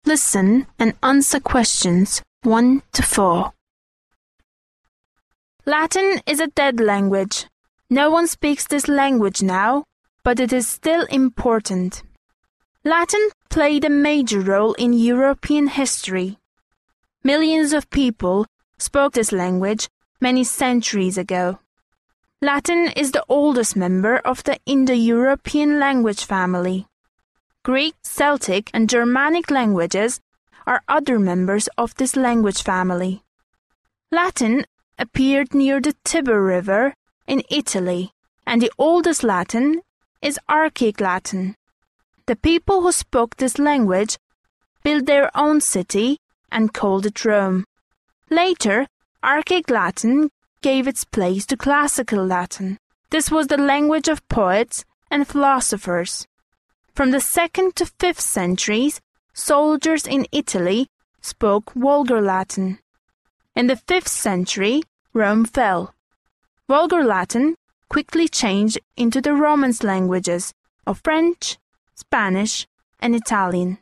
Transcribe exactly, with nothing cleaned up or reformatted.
Listen and answer questions one to four. Latin is a dead language. No one speaks this language now, but it is still important. Latin played a major role in European history. Millions of people spoke this language many centuries ago. Latin is the oldest member of the Indo-European language family. Greek, Celtic, and Germanic languages are other members of this language family. Latin appeared near the Tiber River in Italy, and the oldest Latin is Archaic Latin. The people who spoke this language built their own city and called it Rome. Later, Archaic Latin gave its place to Classical Latin. This was the language of poets and philosophers. From the second to fifth centuries, soldiers in Italy spoke Vulgar Latin. In the fifth century, Rome fell. Vulgar Latin quickly changed into the Romance languages of French, Spanish, and Italian.